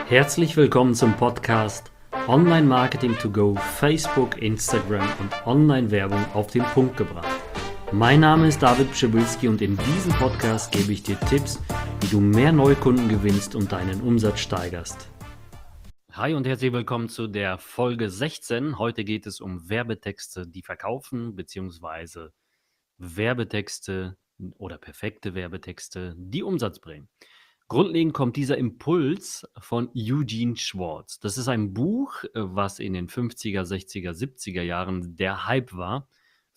Herzlich willkommen zum Podcast Online Marketing to Go, Facebook, Instagram und Online-Werbung auf den Punkt gebracht. Mein Name ist David Pschibilski und in diesem Podcast gebe ich dir Tipps, wie du mehr Neukunden gewinnst und deinen Umsatz steigerst. Hi und herzlich willkommen zu der Folge 16. Heute geht es um Werbetexte, die verkaufen, beziehungsweise Werbetexte oder perfekte Werbetexte, die Umsatz bringen. Grundlegend kommt dieser Impuls von Eugene Schwartz. Das ist ein Buch, was in den 50er, 60er, 70er Jahren der Hype war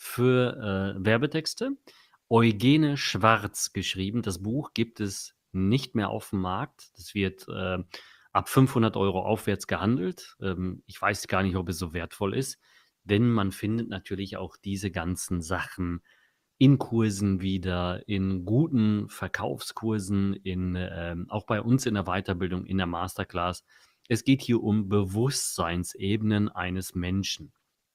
für Werbetexte. Eugene Schwartz geschrieben. Das Buch gibt es nicht mehr auf dem Markt. Das wird ab 500 € aufwärts gehandelt. Ich weiß gar nicht, ob es so wertvoll ist, denn man findet natürlich auch diese ganzen Sachen in Kursen wieder, in guten Verkaufskursen, auch bei uns in der Weiterbildung, in der Masterclass. Es geht hier um Bewusstseinsebenen eines Menschen.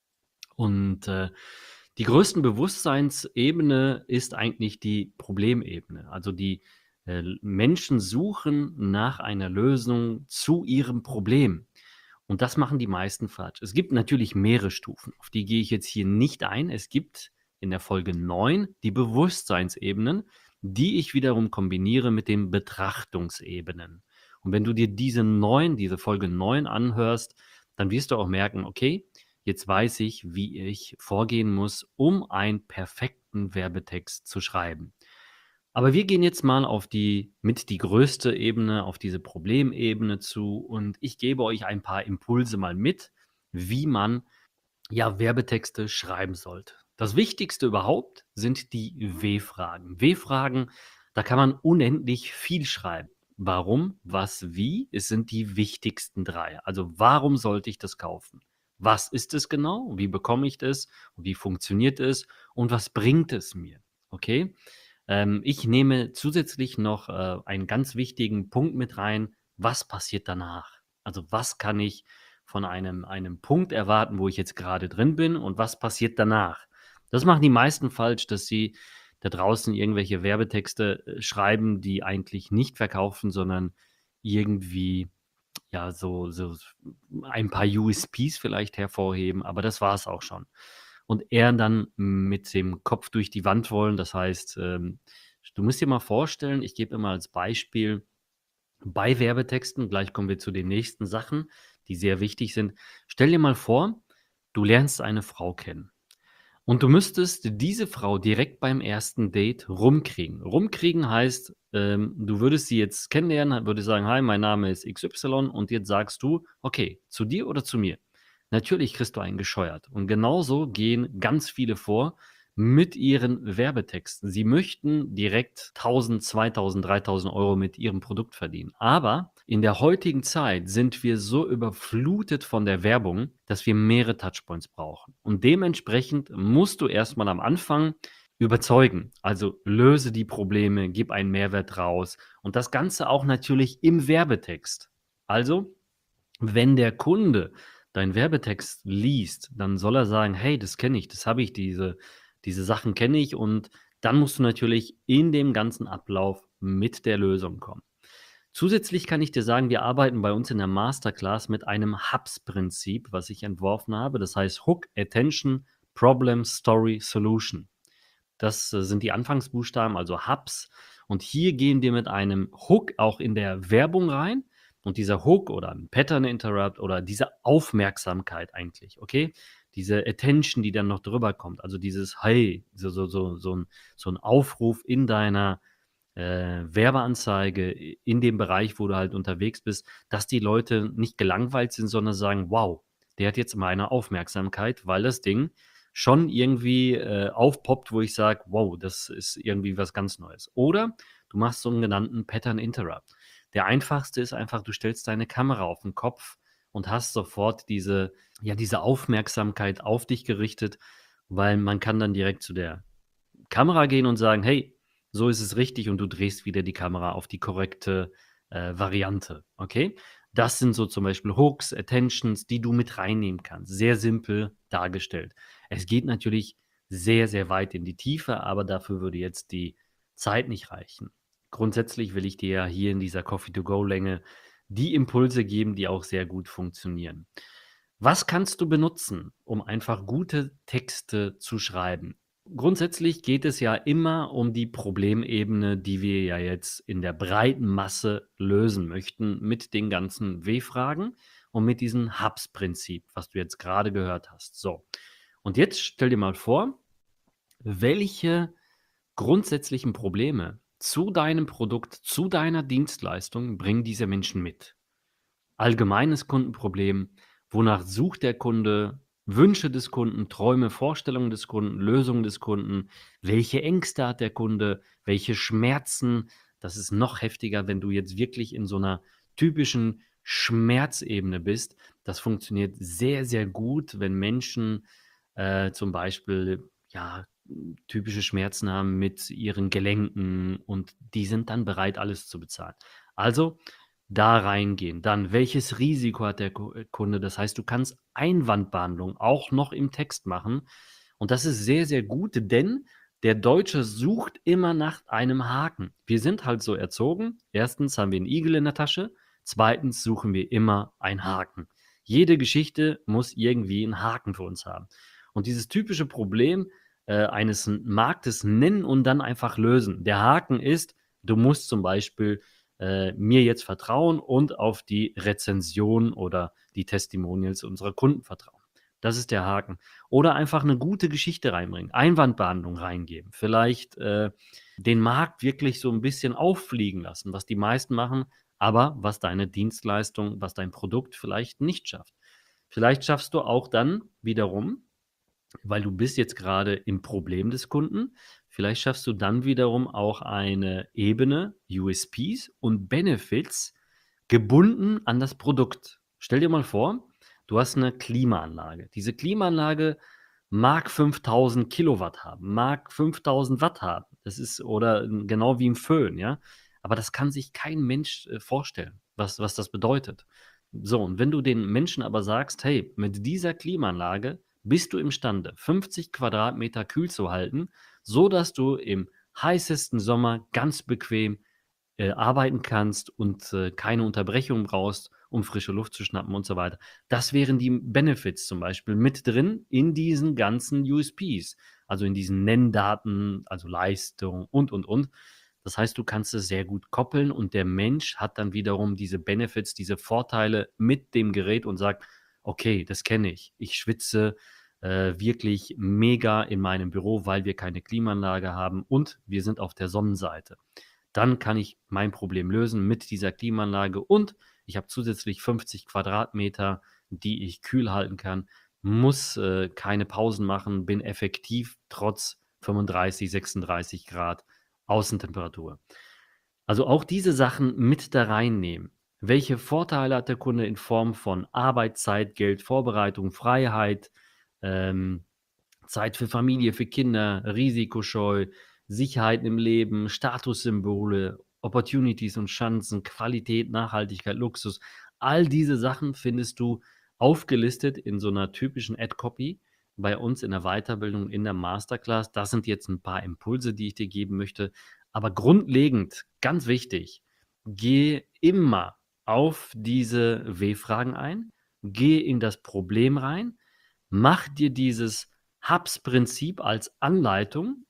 Und die größten Bewusstseinsebene ist eigentlich die Problemebene. Also die Menschen suchen nach einer Lösung zu ihrem Problem. Und das machen die meisten falsch. Es gibt natürlich mehrere Stufen, auf die gehe ich jetzt hier nicht ein. Es gibt in der Folge 9 die Bewusstseinsebenen, die ich wiederum kombiniere mit den Betrachtungsebenen. Und wenn du dir diese Folge 9 anhörst, dann wirst du auch merken, okay, jetzt weiß ich, wie ich vorgehen muss, um einen perfekten Werbetext zu schreiben. Aber wir gehen jetzt mal mit die größte Ebene, auf diese Problemebene zu und ich gebe euch ein paar Impulse mal mit, wie man Werbetexte schreiben sollte. Das Wichtigste überhaupt sind die W-Fragen. W-Fragen, da kann man unendlich viel schreiben. Warum, was, wie? Es sind die wichtigsten 3. Also warum sollte ich das kaufen? Was ist es genau? Wie bekomme ich das? Wie funktioniert es? Und was bringt es mir? Okay? Ich nehme zusätzlich noch einen ganz wichtigen Punkt mit rein. Was passiert danach? Also was kann ich von einem Punkt erwarten, wo ich jetzt gerade drin bin und was passiert danach? Das machen die meisten falsch, dass sie da draußen irgendwelche Werbetexte schreiben, die eigentlich nicht verkaufen, sondern irgendwie so ein paar USPs vielleicht hervorheben, aber das war es auch schon. Und eher dann mit dem Kopf durch die Wand wollen. Das heißt, du musst dir mal vorstellen, ich gebe immer als Beispiel bei Werbetexten, gleich kommen wir zu den nächsten Sachen, die sehr wichtig sind. Stell dir mal vor, du lernst eine Frau kennen. Und du müsstest diese Frau direkt beim ersten Date rumkriegen. Rumkriegen heißt, du würdest sie jetzt kennenlernen, würdest sagen: „Hi, mein Name ist XY“ und jetzt sagst du: „Okay, zu dir oder zu mir?“ Natürlich kriegst du einen gescheuert. Und genauso gehen ganz viele vor mit ihren Werbetexten. Sie möchten direkt 1.000, 2.000, 3.000 € mit ihrem Produkt verdienen. Aber in der heutigen Zeit sind wir so überflutet von der Werbung, dass wir mehrere Touchpoints brauchen. Und dementsprechend musst du erstmal am Anfang überzeugen. Also löse die Probleme, gib einen Mehrwert raus und das Ganze auch natürlich im Werbetext. Also, wenn der Kunde deinen Werbetext liest, dann soll er sagen: „Hey, das kenne ich, das habe ich, diese Sachen kenne ich“, und dann musst du natürlich in dem ganzen Ablauf mit der Lösung kommen. Zusätzlich kann ich dir sagen, wir arbeiten bei uns in der Masterclass mit einem HAPS-Prinzip, was ich entworfen habe. Das heißt Hook, Attention, Problem, Story, Solution. Das sind die Anfangsbuchstaben, also HAPS. Und hier gehen wir mit einem Hook auch in der Werbung rein. Und dieser Hook oder ein Pattern Interrupt oder diese Aufmerksamkeit eigentlich, okay? Diese Attention, die dann noch drüber kommt, also dieses Hey, so ein Aufruf in deiner Werbeanzeige in dem Bereich, wo du halt unterwegs bist, dass die Leute nicht gelangweilt sind, sondern sagen: „Wow, der hat jetzt meine Aufmerksamkeit“, weil das Ding schon irgendwie aufpoppt, wo ich sage: „Wow, das ist irgendwie was ganz Neues.“ Oder du machst so einen genannten Pattern Interrupt. Der einfachste ist einfach, du stellst deine Kamera auf den Kopf und hast sofort diese Aufmerksamkeit auf dich gerichtet, weil man kann dann direkt zu der Kamera gehen und sagen: „Hey, so ist es richtig“, und du drehst wieder die Kamera auf die korrekte Variante, okay? Das sind so zum Beispiel Hooks, Attentions, die du mit reinnehmen kannst. Sehr simpel dargestellt. Es geht natürlich sehr, sehr weit in die Tiefe, aber dafür würde jetzt die Zeit nicht reichen. Grundsätzlich will ich dir ja hier in dieser Coffee-to-go-Länge die Impulse geben, die auch sehr gut funktionieren. Was kannst du benutzen, um einfach gute Texte zu schreiben? Grundsätzlich geht es ja immer um die Problemebene, die wir ja jetzt in der breiten Masse lösen möchten mit den ganzen W-Fragen und mit diesem Hubs-Prinzip, was du jetzt gerade gehört hast. So, und jetzt stell dir mal vor, welche grundsätzlichen Probleme zu deinem Produkt, zu deiner Dienstleistung bringen diese Menschen mit? Allgemeines Kundenproblem, wonach sucht der Kunde, Wünsche des Kunden, Träume, Vorstellungen des Kunden, Lösungen des Kunden, welche Ängste hat der Kunde, welche Schmerzen. Das ist noch heftiger, wenn du jetzt wirklich in so einer typischen Schmerzebene bist. Das funktioniert sehr, sehr gut, wenn Menschen, zum Beispiel, ja, typische Schmerzen haben mit ihren Gelenken und die sind dann bereit, alles zu bezahlen. Also da reingehen. Dann, welches Risiko hat der Kunde? Das heißt, du kannst Einwandbehandlung auch noch im Text machen. Und das ist sehr, sehr gut, denn der Deutsche sucht immer nach einem Haken. Wir sind halt so erzogen. Erstens haben wir einen Igel in der Tasche. Zweitens suchen wir immer einen Haken. Jede Geschichte muss irgendwie einen Haken für uns haben. Und dieses typische Problem eines Marktes nennen und dann einfach lösen. Der Haken ist, du musst zum Beispiel mir jetzt vertrauen und auf die Rezension oder die Testimonials unserer Kunden vertrauen. Das ist der Haken. Oder einfach eine gute Geschichte reinbringen, Einwandbehandlung reingeben, vielleicht den Markt wirklich so ein bisschen auffliegen lassen, was die meisten machen, aber was deine Dienstleistung, was dein Produkt vielleicht nicht schafft. Vielleicht schaffst du auch dann wiederum, weil du bist jetzt gerade im Problem des Kunden. Vielleicht schaffst du dann wiederum auch eine Ebene, USPs und Benefits gebunden an das Produkt. Stell dir mal vor, du hast eine Klimaanlage. Diese Klimaanlage mag 5.000 Kilowatt haben, mag 5.000 Watt haben. Das ist oder genau wie 'n Föhn, ja? Aber das kann sich kein Mensch, vorstellen, was das bedeutet. So, und wenn du den Menschen aber sagst: „Hey, mit dieser Klimaanlage bist du imstande, 50 Quadratmeter kühl zu halten, so dass du im heißesten Sommer ganz bequem, arbeiten kannst und, keine Unterbrechung brauchst, um frische Luft zu schnappen und so weiter. Das wären die Benefits zum Beispiel mit drin in diesen ganzen USPs, also in diesen Nenndaten, also Leistung und. Das heißt, du kannst es sehr gut koppeln und der Mensch hat dann wiederum diese Benefits, diese Vorteile mit dem Gerät und sagt: „Okay, das kenne ich. Ich schwitze, wirklich mega in meinem Büro, weil wir keine Klimaanlage haben und wir sind auf der Sonnenseite. Dann kann ich mein Problem lösen mit dieser Klimaanlage und ich habe zusätzlich 50 Quadratmeter, die ich kühl halten kann, muss, keine Pausen machen, bin effektiv trotz 35, 36 Grad Außentemperatur. Also auch diese Sachen mit da reinnehmen. Welche Vorteile hat der Kunde in Form von Arbeitszeit, Geld, Vorbereitung, Freiheit, ähm, Zeit für Familie, für Kinder, Risikoscheu, Sicherheiten im Leben, Statussymbole, Opportunities und Chancen, Qualität, Nachhaltigkeit, Luxus. All diese Sachen findest du aufgelistet in so einer typischen Ad-Copy bei uns in der Weiterbildung, in der Masterclass. Das sind jetzt ein paar Impulse, die ich dir geben möchte. Aber grundlegend, ganz wichtig, gehe immer auf diese W-Fragen ein, gehe in das Problem rein, mach dir dieses Hubs-Prinzip als Anleitung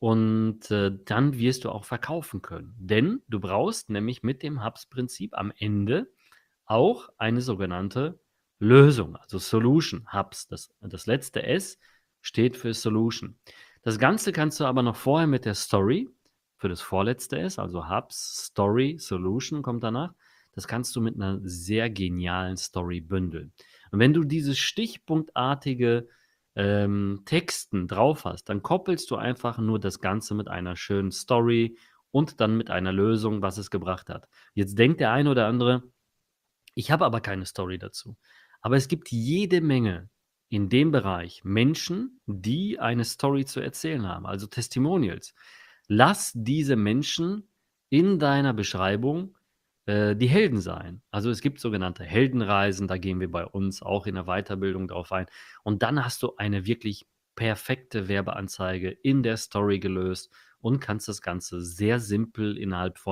und, dann wirst du auch verkaufen können. Denn du brauchst nämlich mit dem Hubs-Prinzip am Ende auch eine sogenannte Lösung, also Solution, Hubs. Das letzte S steht für Solution. Das Ganze kannst du aber noch vorher mit der Story für das vorletzte S, also Hubs, Story, Solution kommt danach. Das kannst du mit einer sehr genialen Story bündeln. Und wenn du dieses stichpunktartige Texten drauf hast, dann koppelst du einfach nur das Ganze mit einer schönen Story und dann mit einer Lösung, was es gebracht hat. Jetzt denkt der eine oder andere, ich habe aber keine Story dazu. Aber es gibt jede Menge in dem Bereich Menschen, die eine Story zu erzählen haben, also Testimonials. Lass diese Menschen in deiner Beschreibung die Helden sein. Also es gibt sogenannte Heldenreisen, da gehen wir bei uns auch in der Weiterbildung drauf ein. Und dann hast du eine wirklich perfekte Werbeanzeige in der Story gelöst und kannst das Ganze sehr simpel innerhalb von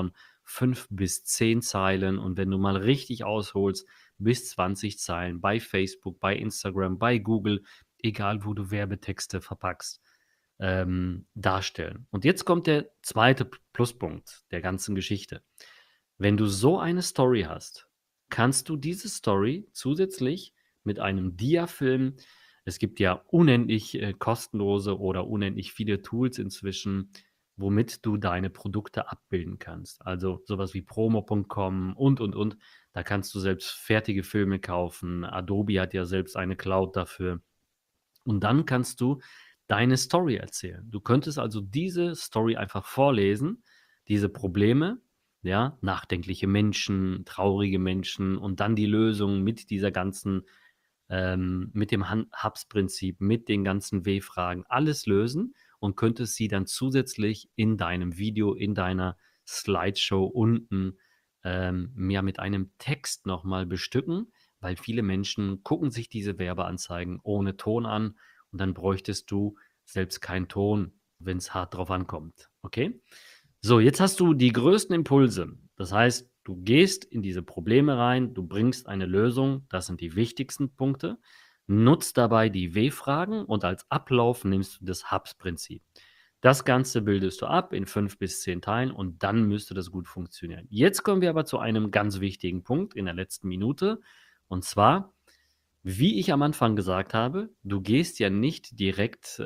5 bis 10 Zeilen und wenn du mal richtig ausholst, bis 20 Zeilen bei Facebook, bei Instagram, bei Google, egal wo du Werbetexte verpackst, darstellen. Und jetzt kommt der zweite Pluspunkt der ganzen Geschichte. Wenn du so eine Story hast, kannst du diese Story zusätzlich mit einem Diafilm, es gibt ja unendlich kostenlose oder unendlich viele Tools inzwischen, womit du deine Produkte abbilden kannst. Also sowas wie promo.com und. Da kannst du selbst fertige Filme kaufen. Adobe hat ja selbst eine Cloud dafür. Und dann kannst du deine Story erzählen. Du könntest also diese Story einfach vorlesen, diese Probleme, ja, nachdenkliche Menschen, traurige Menschen und dann die Lösung mit dieser ganzen, mit dem Hubs-Prinzip, mit den ganzen W-Fragen, alles lösen und könntest sie dann zusätzlich in deinem Video, in deiner Slideshow unten ja, mit einem Text nochmal bestücken, weil viele Menschen gucken sich diese Werbeanzeigen ohne Ton an und dann bräuchtest du selbst keinen Ton, wenn es hart drauf ankommt. Okay? So, jetzt hast du die größten Impulse. Das heißt, du gehst in diese Probleme rein, du bringst eine Lösung, das sind die wichtigsten Punkte, nutzt dabei die W-Fragen und als Ablauf nimmst du das Hubs-Prinzip. Das Ganze bildest du ab in 5 bis 10 Teilen und dann müsste das gut funktionieren. Jetzt kommen wir aber zu einem ganz wichtigen Punkt in der letzten Minute und zwar, wie ich am Anfang gesagt habe, du gehst ja nicht direkt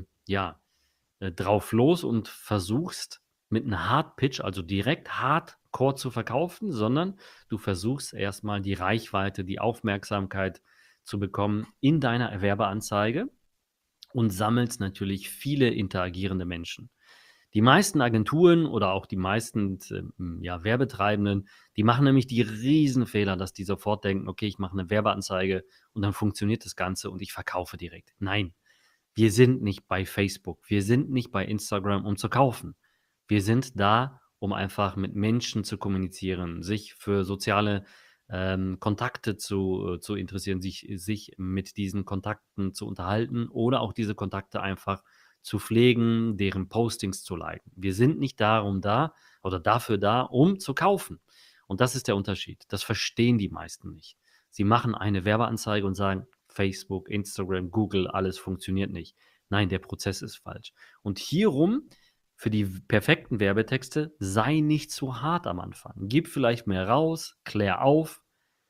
drauf los und versuchst mit einem Hard Pitch, also direkt Hardcore zu verkaufen, sondern du versuchst erstmal die Reichweite, die Aufmerksamkeit zu bekommen in deiner Werbeanzeige und sammelst natürlich viele interagierende Menschen. Die meisten Agenturen oder auch die meisten ja, Werbetreibenden, die machen nämlich die Riesenfehler, dass die sofort denken, okay, ich mache eine Werbeanzeige und dann funktioniert das Ganze und ich verkaufe direkt. Nein, wir sind nicht bei Facebook, wir sind nicht bei Instagram, um zu kaufen. Wir sind da, um einfach mit Menschen zu kommunizieren, sich für soziale Kontakte zu interessieren, sich mit diesen Kontakten zu unterhalten oder auch diese Kontakte einfach zu pflegen, deren Postings zu liken. Wir sind nicht darum da oder dafür da, um zu kaufen. Und das ist der Unterschied. Das verstehen die meisten nicht. Sie machen eine Werbeanzeige und sagen, Facebook, Instagram, Google, alles funktioniert nicht. Nein, der Prozess ist falsch. Und hierum, für die perfekten Werbetexte, sei nicht zu hart am Anfang. Gib vielleicht mehr raus, klär auf,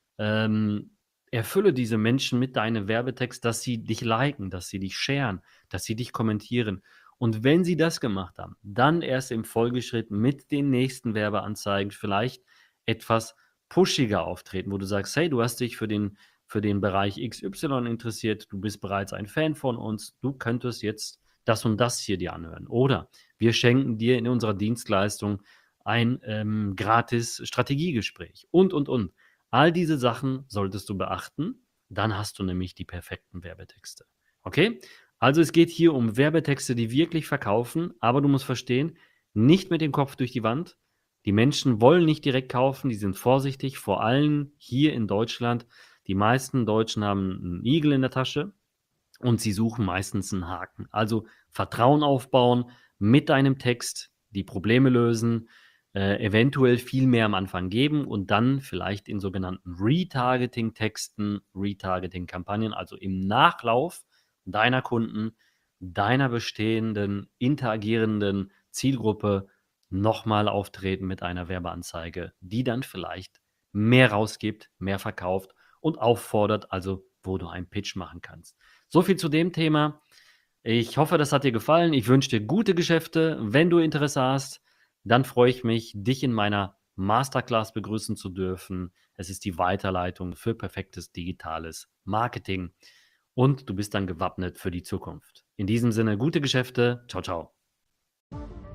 erfülle diese Menschen mit deinem Werbetext, dass sie dich liken, dass sie dich sharen, dass sie dich kommentieren. Und wenn sie das gemacht haben, dann erst im Folgeschritt mit den nächsten Werbeanzeigen vielleicht etwas pushiger auftreten, wo du sagst, hey, du hast dich für den Bereich XY interessiert, du bist bereits ein Fan von uns, du könntest jetzt das und das hier dir anhören. Oder wir schenken dir in unserer Dienstleistung ein gratis Strategiegespräch und. All diese Sachen solltest du beachten, dann hast du nämlich die perfekten Werbetexte. Okay? Also es geht hier um Werbetexte, die wirklich verkaufen, aber du musst verstehen, nicht mit dem Kopf durch die Wand. Die Menschen wollen nicht direkt kaufen, die sind vorsichtig, vor allem hier in Deutschland. Die meisten Deutschen haben einen Igel in der Tasche und sie suchen meistens einen Haken. Also Vertrauen aufbauen mit deinem Text, die Probleme lösen, eventuell viel mehr am Anfang geben und dann vielleicht in sogenannten Retargeting-Texten, Retargeting-Kampagnen, also im Nachlauf deiner Kunden, deiner bestehenden, interagierenden Zielgruppe nochmal auftreten mit einer Werbeanzeige, die dann vielleicht mehr rausgibt, mehr verkauft und auffordert, also wo du einen Pitch machen kannst. So viel zu dem Thema. Ich hoffe, das hat dir gefallen. Ich wünsche dir gute Geschäfte. Wenn du Interesse hast, dann freue ich mich, dich in meiner Masterclass begrüßen zu dürfen. Es ist die Weiterleitung für perfektes digitales Marketing und du bist dann gewappnet für die Zukunft. In diesem Sinne, gute Geschäfte. Ciao, ciao.